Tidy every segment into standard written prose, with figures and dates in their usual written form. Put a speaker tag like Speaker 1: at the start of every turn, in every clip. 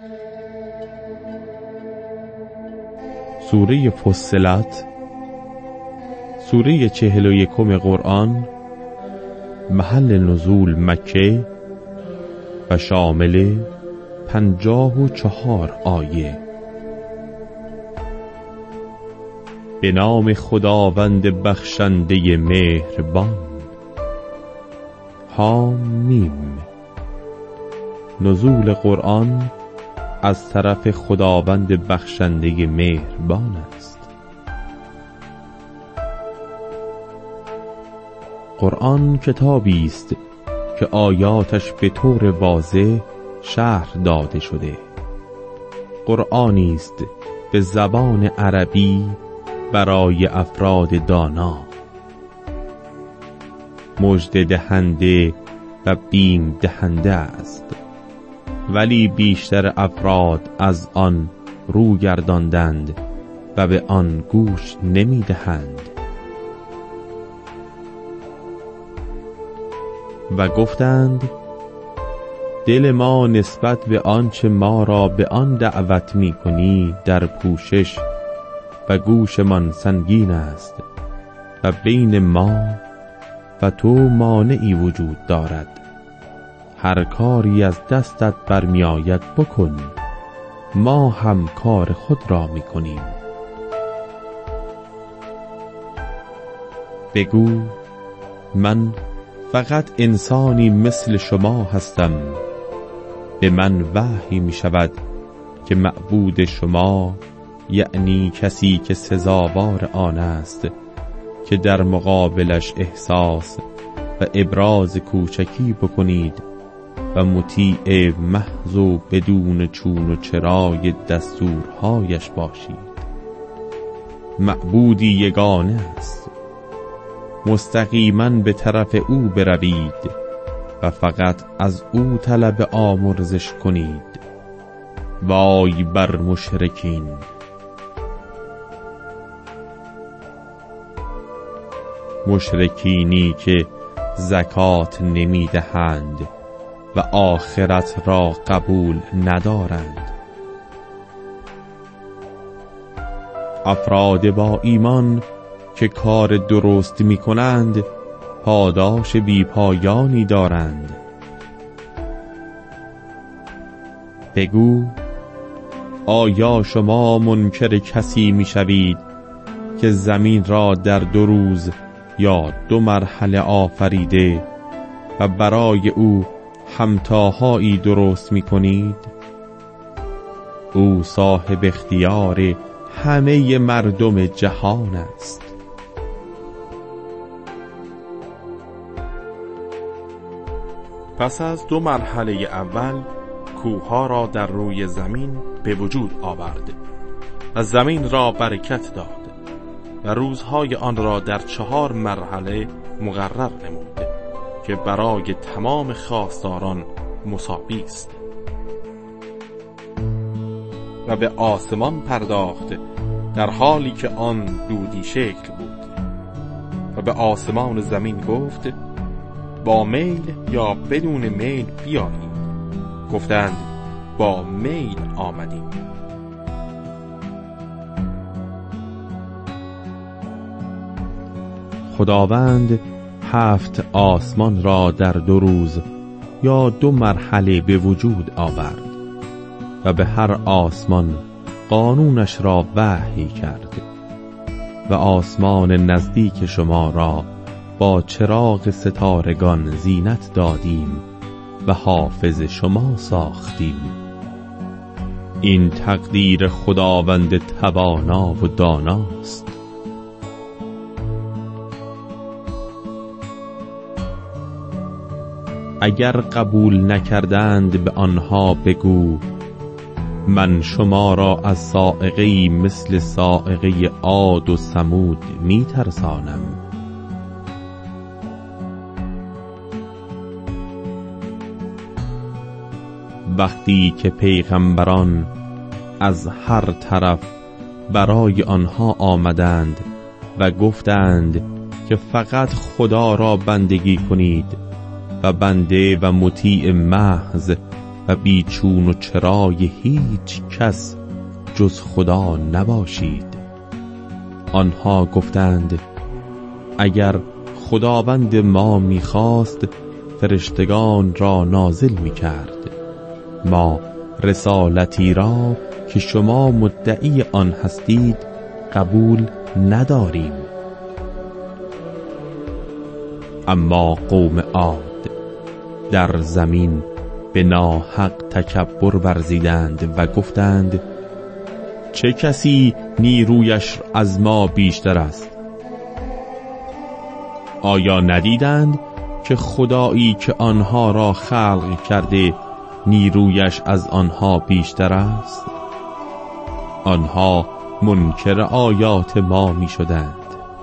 Speaker 1: سوره فصلت، سوره 41 قرآن، محل نزول مکه و شامل 54 آیه. به نام خداوند بخشنده مهربان. حامیم. نزول قرآن از طرف خداوند بخشنده مهربان است. قرآن کتابی است که آیاتش به طور واضح شرح داده شده. قرآنی است به زبان عربی برای افراد دانا، مژده دهنده و بیم دهنده است، ولی بیشتر افراد از آن رو گرداندند و به آن گوش نمی دهند. و گفتند دل ما نسبت به آنچه ما را به آن دعوت می کنی در پوشش و گوشمان سنگین است و بین ما و تو مانعی وجود دارد. هر کاری از دستت برمی آید بکن، ما هم کار خود را می کنیم. بگو من فقط انسانی مثل شما هستم. به من وحی می شود که معبود شما، یعنی کسی که سزاوار آن است که در مقابلش احساس و ابراز کوچکی بکنید و مطیع محض و بدون چون و چرای دستورهایش باشید. معبودی یگانه است، مستقیما به طرف او بروید و فقط از او طلب آمرزش کنید. وای بر مشرکین. مشرکینی که زکات نمی دهند و آخرت را قبول ندارند. افراد با ایمان که کار درست می کنند پاداش بی پایانی دارند. بگو آیا شما منکر کسی می شوید که زمین را در 2 روز یا 2 مرحله آفریده و برای او همتاهایی درست می کنید؟ او صاحب اختیار همه مردم جهان است.
Speaker 2: پس از 2 مرحله اول کوه‌ها را در روی زمین به وجود آورد و زمین را برکت داد و روزهای آن را در 4 مرحله مقرر نمود که برای تمام خواستاران مساوی است. و به آسمان پرداخت در حالی که آن دودی شکل بود و به آسمان زمین گفت با میل یا بدون میل بیایید. گفتند با میل آمدیم.
Speaker 1: خداوند 7 آسمان را در 2 روز یا 2 مرحله به وجود آورد و به هر آسمان قانونش را وحی کرد و آسمان نزدیک شما را با چراغ ستارگان زینت دادیم و حافظ شما ساختیم. این تقدیر خداوند توانا و داناست. اگر قبول نکردند به آنها بگو من شما را از صاعقه‌ای مثل صاعقه عاد و ثمود می ترسانم. وقتی که پیغمبران از هر طرف برای آنها آمدند و گفتند که فقط خدا را بندگی کنید و بنده و مطیع محض و بیچون و چرای هیچ کس جز خدا نباشید. آنها گفتند اگر خداوند ما می‌خواست فرشتگان را نازل می‌کرد. ما رسالتی را که شما مدعی آن هستید قبول نداریم. اما قوم عاد در زمین به ناحق تکبر ورزیدند و گفتند چه کسی نیرویش از ما بیشتر است؟ آیا ندیدند که خدایی که آنها را خلق کرده نیرویش از آنها بیشتر است؟ آنها منکر آیات ما می شدند.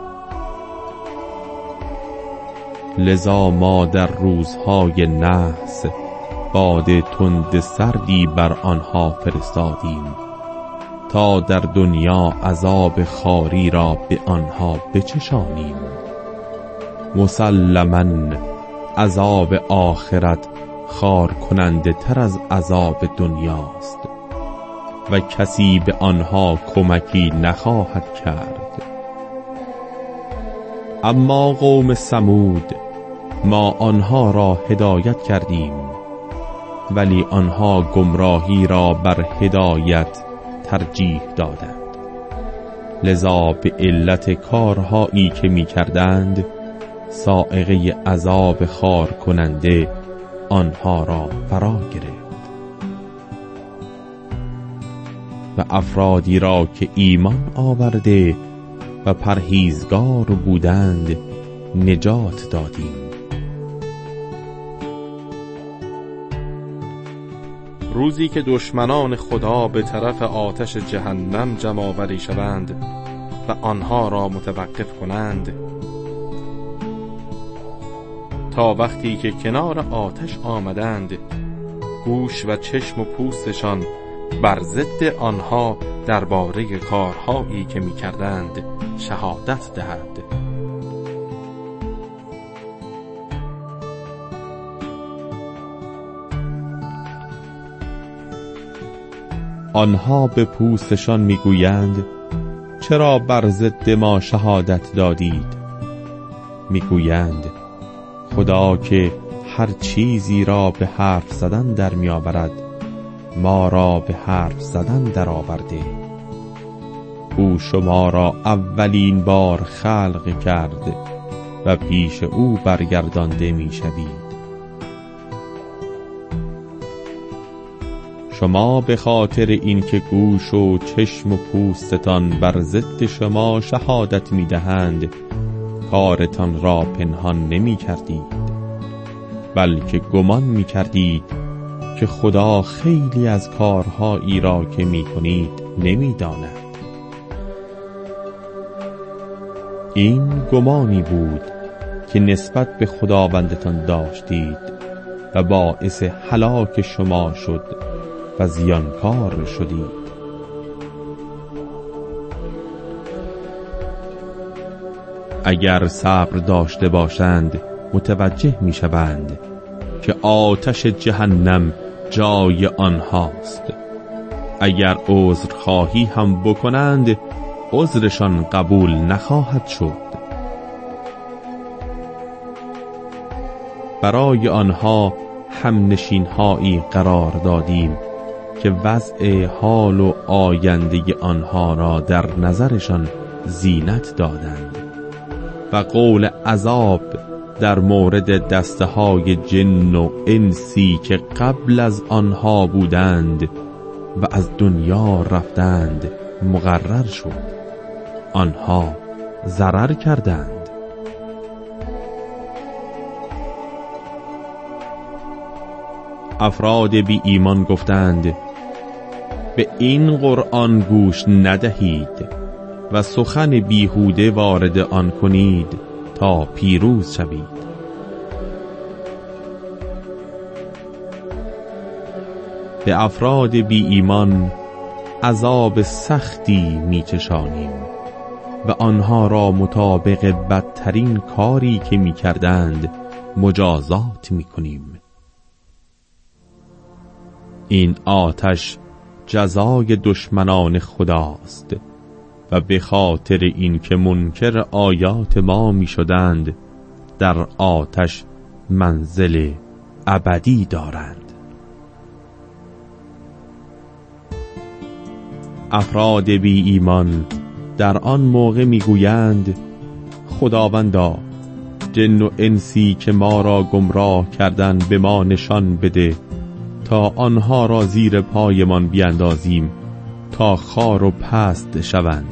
Speaker 1: لذا ما در روزهای نحس باد تند سردی بر آنها فرستادیم تا در دنیا عذاب خاری را به آنها بچشانیم. مسلماً عذاب آخرت خار کننده تر از عذاب دنیاست و کسی به آنها کمکی نخواهد کرد. اما قوم ثمود ما آنها را هدایت کردیم ولی آنها گمراهی را بر هدایت ترجیح دادند. لذا به علت کارهایی که می کردند صاعقه عذاب خار کننده آنها را فرا گرفت. و افرادی را که ایمان آورده و پرهیزگار بودند نجات دادیم.
Speaker 2: روزی که دشمنان خدا به طرف آتش جهنم جمع آوری شوند و آنها را متوقف کنند تا وقتی که کنار آتش آمدند گوش و چشم و پوستشان بر ضد آنها درباره کارهایی که می‌کردند شهادت دهد.
Speaker 1: آنها به پوستشان میگویند چرا بر ضد ما شهادت دادید؟ میگویند خدا که هر چیزی را به حرف زدن در میآورد ما را به حرف زدن در آورده. او شما را اولین بار خلق کرد و پیش او برگردانده میشوید. شما به خاطر اینکه گوش و چشم و پوستتان بر ضد شما شهادت میدهند کارتان را پنهان نمی کردید بلکه گمان می کردید که خدا خیلی از کارهایی را که می کنید نمی داند. این گمانی بود که نسبت به خداوندتان داشتید و باعث هلاک شما شد و زیانکار شدید. اگر صبر داشته باشند متوجه می شوند که آتش جهنم جای آنهاست. اگر عذر خواهی هم بکنند عذرشان قبول نخواهد شد. برای آنها همنشین‌هایی قرار دادیم که وضع حال و آینده آنها را در نظرشان زینت دادند و قول عذاب در مورد دسته‌های جن و انسی که قبل از آنها بودند و از دنیا رفتند مقرر شد. آنها ضرر کردند. افراد بی ایمان گفتند به این قرآن گوش ندهید و سخن بیهوده وارد آن کنید تا پیروز شوید. به افراد بی ایمان عذاب سختی میچشانیم و آنها را مطابق بدترین کاری که میکردند مجازات میکنیم. این آتش جزای دشمنان خداست و به خاطر این که منکر آیات ما می شدند در آتش منزل ابدی دارند. افراد بی ایمان در آن موقع می گویند خداوندا جن و انسی که ما را گمراه کردند به ما نشان بده تا آنها را زیر پایمان بیندازیم تا خار و پست شوند.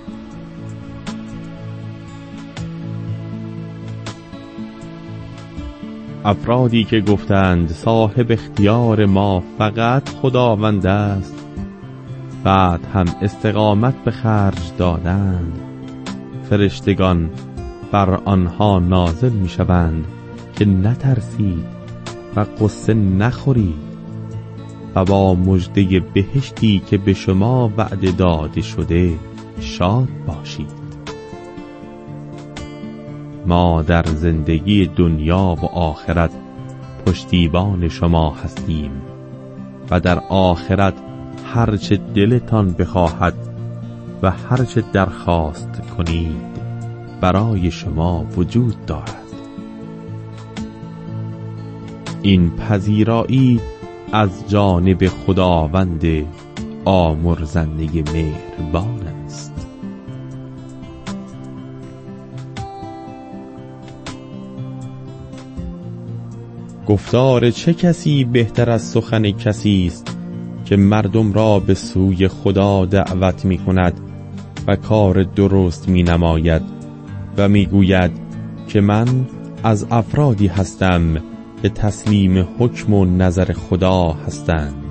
Speaker 1: افرادی که گفتند صاحب اختیار ما فقط خداوند است، بعد هم استقامت به خرج دادند، فرشتگان بر آنها نازل می شوند که نترسید و قصه نخورید و با مژده بهشتی که به شما وعده داده شده شاد باشید. ما در زندگی دنیا و آخرت پشتیبان شما هستیم و در آخرت هرچه دلتان بخواهد و هرچه درخواست کنید برای شما وجود دارد. این پذیرایی از جانب خداوند آمرزنده مهربان است. گفتار چه کسی بهتر از سخن کسی است که مردم را به سوی خدا دعوت می کند و کار درست می نماید و می گوید که من از افرادی هستم که تسلیم حکم و نظر خدا هستند.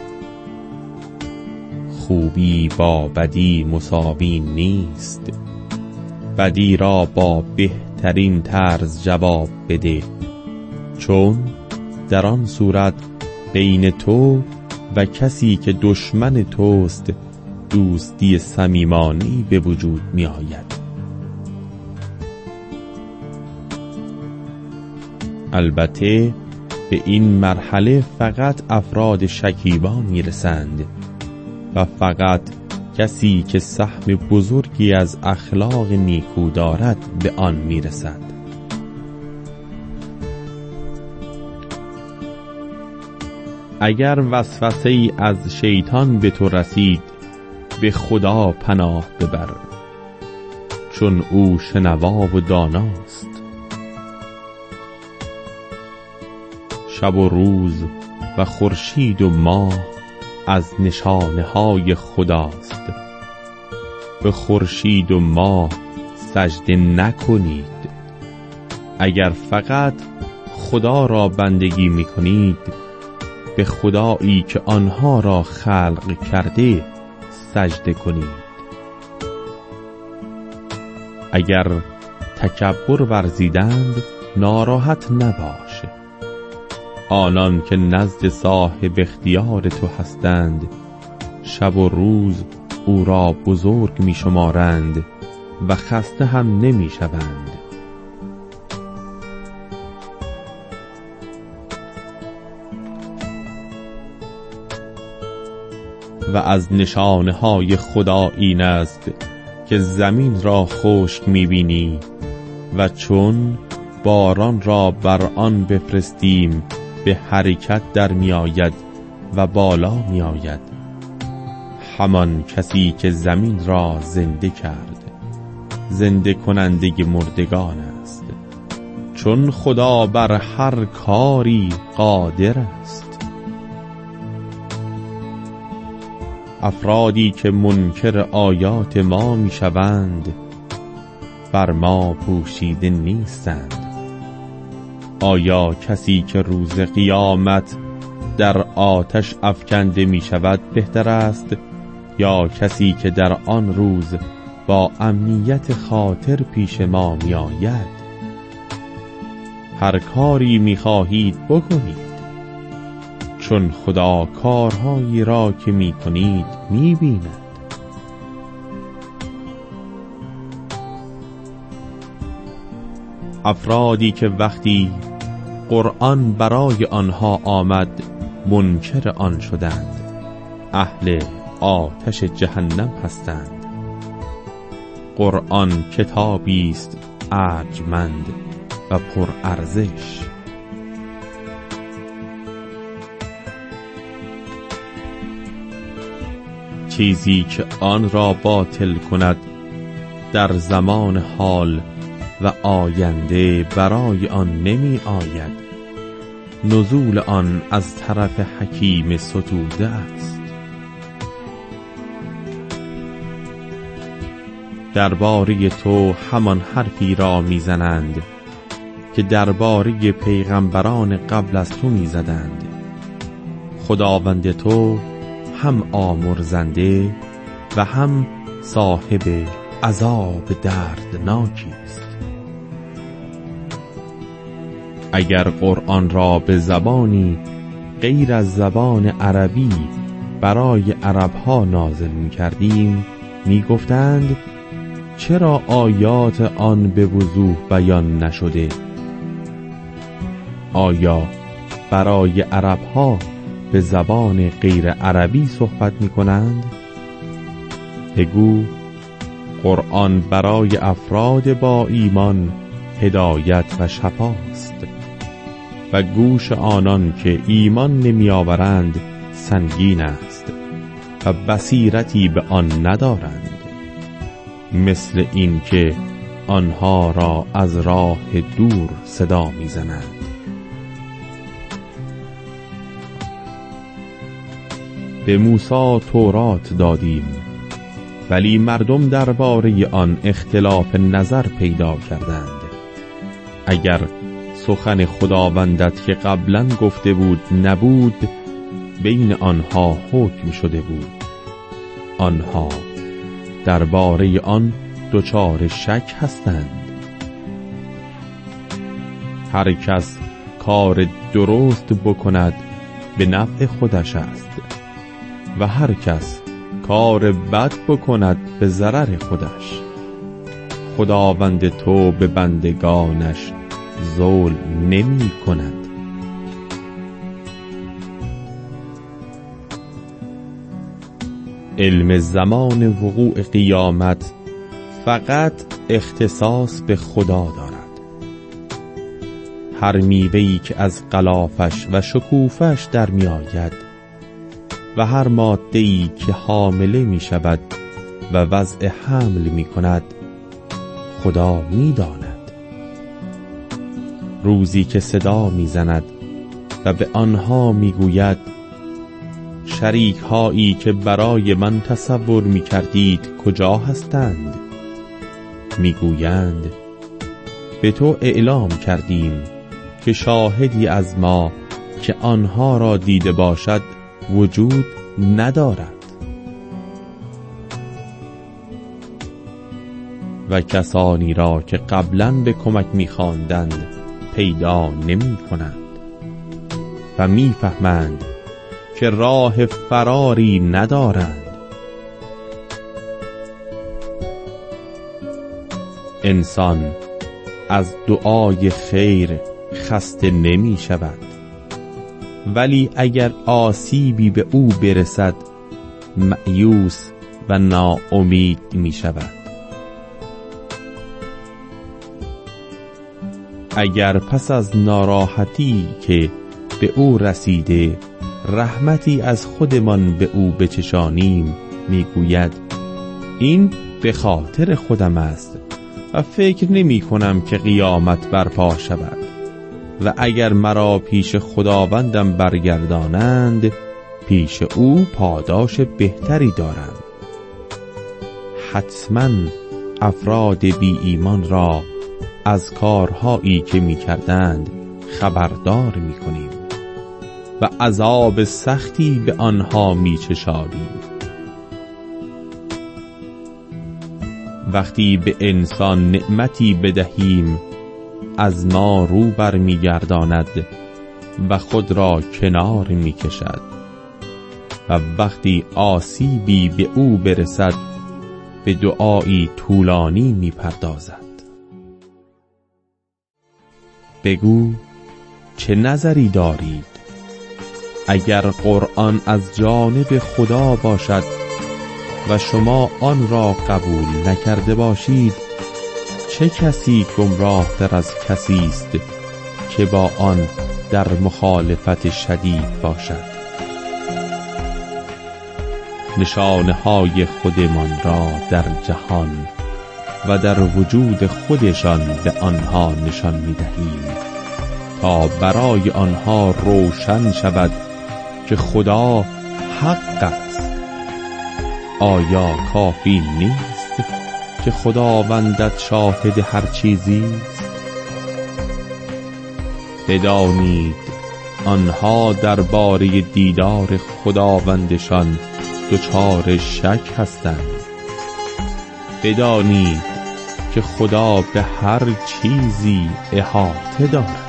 Speaker 1: خوبی با بدی مساوی نیست، بدی را با بهترین طرز جواب بده، چون در آن صورت بین تو و کسی که دشمن توست دوستی صمیمانه‌ای به وجود می آید. البته به این مرحله فقط افراد شکیبا می رسند و فقط کسی که سهم بزرگی از اخلاق نیکو دارد به آن می رسد. اگر وسوسه ای از شیطان به تو رسید به خدا پناه ببر، چون او شنوا و داناست. شب و روز و خورشید و ماه از نشانه های خداست. به خورشید و ماه سجده نکنید. اگر فقط خدا را بندگی می کنید، به خدایی که آنها را خلق کرده سجده کنید. اگر تکبر ورزیدند ناراحت نباش. آنان که نزد صاحب اختیار تو هستند شب و روز او را بزرگ می شمارند و خسته هم نمی شوند. و از نشانه های خدا این است که زمین را خشک می بینی و چون باران را بر آن بفرستیم به حرکت در می آید و بالا می آید. همان کسی که زمین را زنده کرد زنده کننده مردگان است، چون خدا بر هر کاری قادر است. افرادی که منکر آیات ما می شوند بر ما پوشیده نیستند. آیا کسی که روز قیامت در آتش افکنده می شود بهتر است یا کسی که در آن روز با امنیت خاطر پیش ما می آید؟ هر کاری می خواهید بکنید، چون خدا کارهایی را که می کنید می بیند. افرادی که وقتی قرآن برای آنها آمد منکر آن شدند، اهل آتش جهنم هستند. قرآن کتابی است ارجمند و پر ارزش. چیزی که آن را باطل کند در زمان حال و آینده برای آن نمی آید. نزول آن از طرف حکیم ستوده است. درباره تو همان حرفی را میزنند که درباره پیغمبران قبل از تو میزدند. خداوند تو هم آمرزنده و هم صاحب عذاب دردناکی است. اگر قرآن را به زبانی غیر از زبان عربی برای عربها نازل می کردیم می گفتند چرا آیات آن به وضوح بیان نشده؟ آیا برای عربها به زبان غیر عربی صحبت می کنند؟ بگو قرآن برای افراد با ایمان هدایت و شفاست و گوش آنان که ایمان نمی آورند سنگین است و بصیرتی به آن ندارند، مثل این که آنها را از راه دور صدا می زنند. به موسی تورات دادیم ولی مردم درباره آن اختلاف نظر پیدا کردند. اگر سخن خداوندت که قبلا گفته بود نبود، بین آنها حکم شده بود. آنها درباره آن دچار شک هستند. هر کس کار درست بکند به نفع خودش است و هر کس کار بد بکند به ضرر خودش. خداوند تو به بندگانش ظلم نمی کند. علم زمان وقوع قیامت فقط اختصاص به خدا دارد. هر میوه‌ای که از غلافش و شکوفش در می آید و هر ماده‌ای که حامله می شود و وضع حمل می کند خدا می داند. روزی که صدا می زند و به آنها می گوید شریک هایی که برای من تصور می کردید کجا هستند؟ می گویند به تو اعلام کردیم که شاهدی از ما که آنها را دیده باشد وجود ندارد. و کسانی را که قبلا به کمک می خواندند پیدا نمی کنند و می فهمند که راه فراری ندارند. انسان از دعای خیر خسته نمی شود، ولی اگر آسیبی به او برسد مایوس و ناامید می شود. اگر پس از ناراحتی که به او رسیده رحمتی از خودمان به او بچشانیم، میگوید این به خاطر خودم است و فکر نمی کنم که قیامت برپا شود و اگر مرا پیش خداوندم برگردانند پیش او پاداش بهتری دارم. حتما افراد بی ایمان را از کارهایی که می کردند خبردار می کنیم و عذاب سختی به آنها می چشانیم. وقتی به انسان نعمتی بدهیم از ما رو بر می گرداند و خود را کنار می کشد و وقتی آسیبی به او برسد به دعایی طولانی می پردازد. بگو چه نظری دارید؟ اگر قرآن از جانب خدا باشد و شما آن را قبول نکرده باشید، چه کسی گمراه تر از کسی است که با آن در مخالفت شدید باشد؟ نشانه های خودمان را در جهان و در وجود خودشان به آنها نشان می‌دهیم تا برای آنها روشن شود که خدا حق است. آیا کافی نیست که خداوندت شاهد هر چیزی است؟ بدانید آنها درباره دیدار خداوندشان دچار شک هستند. بدانید که خدا به هر چیزی احاطه دارد.